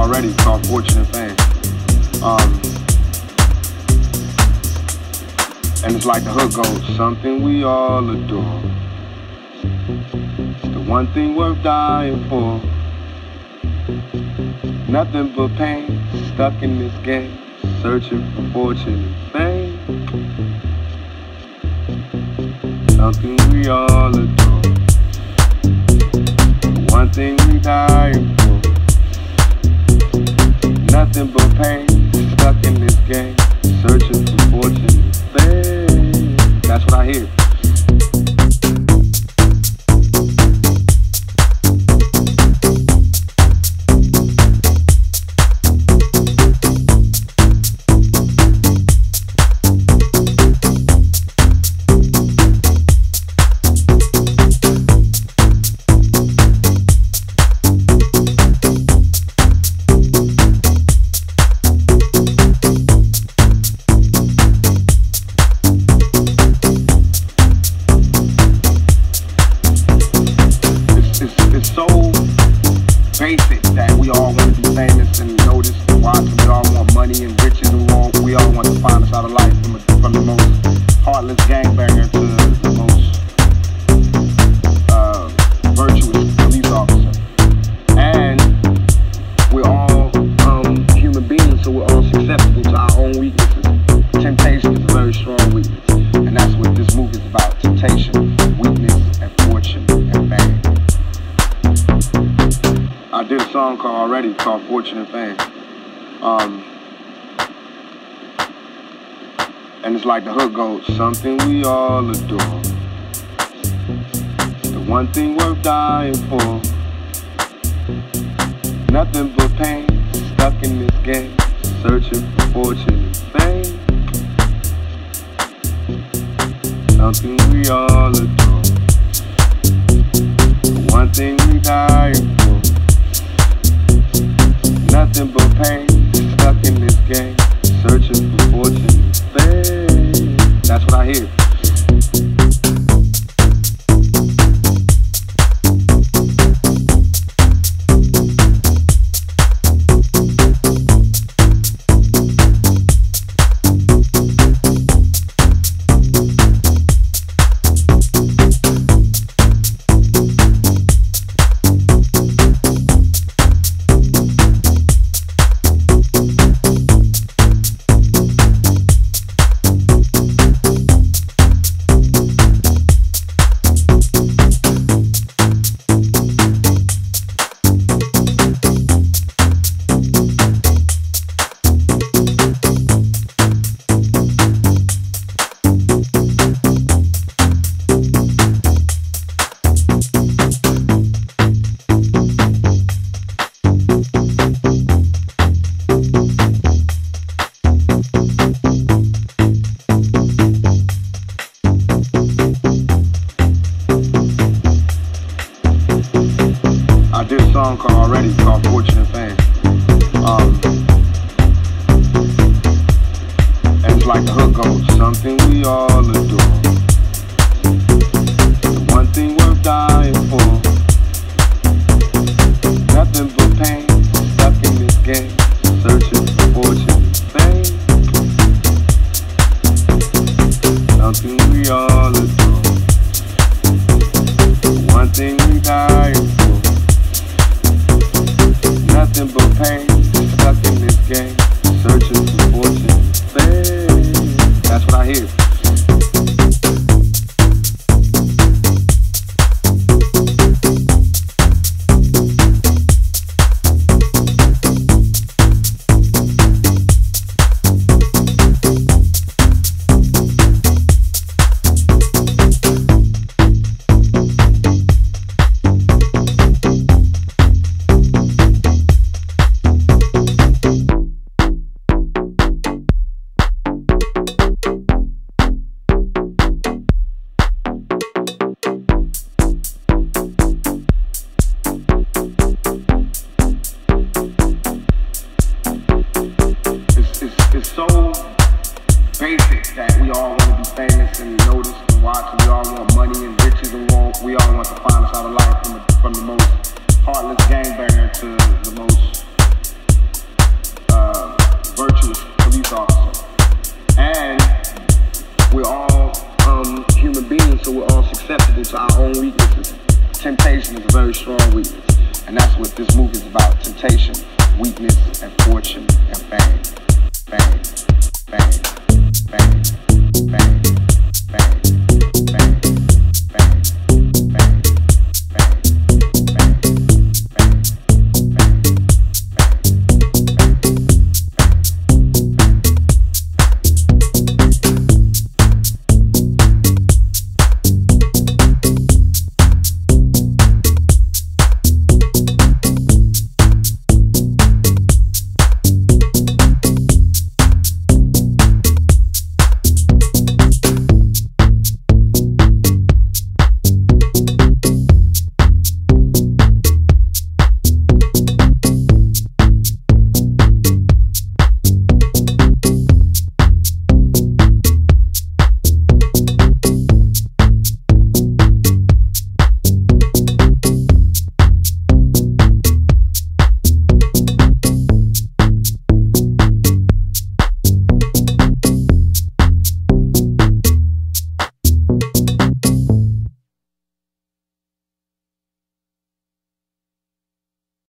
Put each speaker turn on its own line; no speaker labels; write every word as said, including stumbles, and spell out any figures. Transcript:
already called Fortune and Fame. Um, and it's like the hook goes, something we all adore. It's the one thing worth dying for. Nothing but pain, stuck in this game, searching for fortune and fame. Something we all adore. The one thing we dying for. Nothing but pain, stuck in this game, searching for fortune and fame. That's what I hear. Basic that we all want to be famous and noticed and watched. We all want money and riches and want, we all want the finest out of life, from, a, from the most heartless gangbanger to the most uh, virtuous police officer. And we're all um, human beings, so we're all susceptible to our own weaknesses. Temptation is a very strong weakness, and that's what this movie is about: temptation, weakness, and fortune and fame. I did a song called already called Fortune and Fame. Um, and it's like the hook goes, something we all adore. The one thing worth dying for. Nothing but pain, stuck in this game, searching for fortune and fame. Something we all adore. The one thing we dying for. Nothing but pain, stuck in this game, searching for fortune and fame. That's what I hear. I did a song called already called Fortune and Fame. Um, and it's like the hook goes, something we all adore. The one thing worth dying for. Nothing but pain, stuck in this game, searching for fortune and fame. Something we all adore. The one thing we dying for. Nothing but pain, stuck in this game, searching for fortune and fame. That's what I hear. That we all want to be famous and noticed and watched. We all want money and riches and want, we all want the finest out of life, from the, from the most heartless gangbanger to the most strong weakness. And that's what this movie is about: temptation, weakness, and fortune.